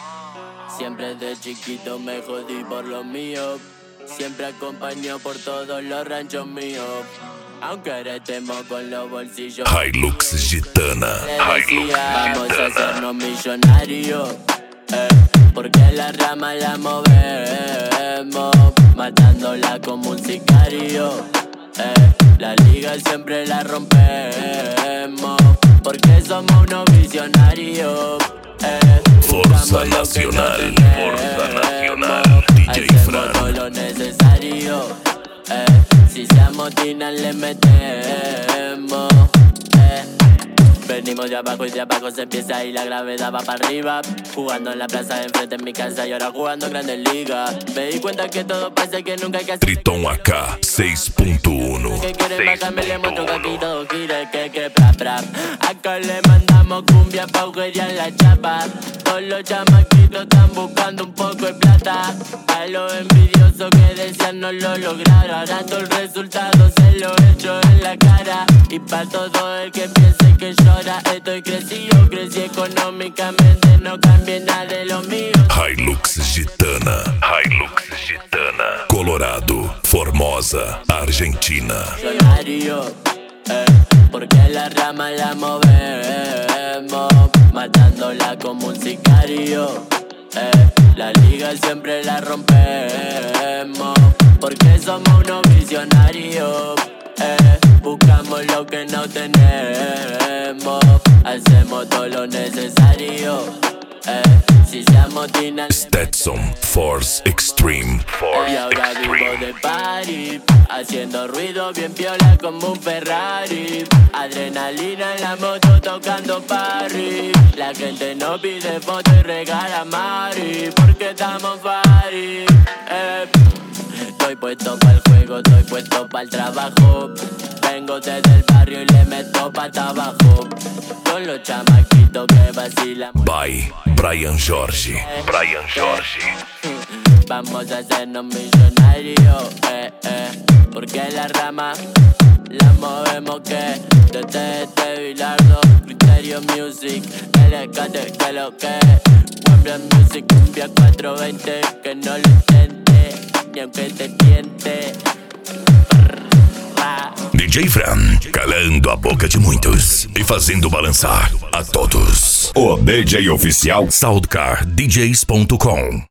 Siempre de chiquito me jodí por lo mío. Siempre acompañado por todos los ranchos míos. Aunque ahora estemos con los bolsillos. Hilux Gitana. Vamos a hacernos millonarios. Porque la rama la movemos, matándola como un sicario. La liga siempre la rompemos, porque somos unos visionarios. Fuerza Nacional, Fuerza Nacional, DJ Fran. Todo lo necesario. Si se amotinan le metemos. Venimos de abajo y de abajo se empieza y la gravedad va para arriba. Jugando en la plaza de enfrente en mi casa y ahora jugando en Grandes Ligas. Me di cuenta que todo pasa, que nunca hay que hacer. Triton AK 6.1. Que quieren bajarme, le muestro que aquí todo gira, que pra. Acá le mandamos cumbia pa' agujerear la chapa. Todos los chamaquitos están buscando un poco de plata. A los envidiosos que decían no lo lograron, ahora todo el resultado se lo echo en la cara. Y pa' todo el que piense que llora, estoy crecido, crecí económicamente, no cambié nada de lo mío. Hilux Gitana, Hilux Gitana. Colorado, Formosa, Argentina. Millonario, porque la rama la movemos, matándola como un sicario. La liga siempre la rompemos, porque somos unos visionarios. Buscamos lo que no tenemos, hacemos todo lo necesario. Si se amotinan Stetson Force Extreme. y ahora vivo de party, haciendo ruido bien piola como un Ferrari. Adrenalina en la moto tocando party. La gente no pide foto y regala Mari, porque estamos party. Estoy puesto pa'l juego, estoy puesto pa'l trabajo. Vengo desde el barrio y le meto pata abajo. Con los chamaquitos que vacilan. By Brian Jorge. Brian Jorge. Vamos a hacernos millonarios, porque la rama la movemos que desde este Bilardo, Criterio Music, LKT, que lo que Wembra Music, cumbia 420, que no lo intente, ni aunque te tiente. DJ Fran, calando a boca de muitos e fazendo balançar a todos. O DJ oficial SoundCardDJs.com.